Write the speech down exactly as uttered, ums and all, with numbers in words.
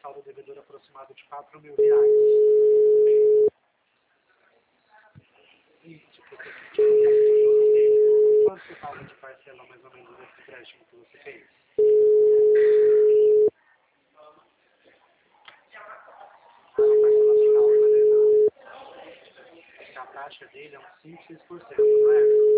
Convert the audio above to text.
saldo devedor aproximado de quatro mil reais. Isso, porque quanto você paga de parcela mais ou menos desse empréstimo que você fez? Ah, uma parcela bem alta, né? A taxa dele é uns cinco, seis por cento, não é?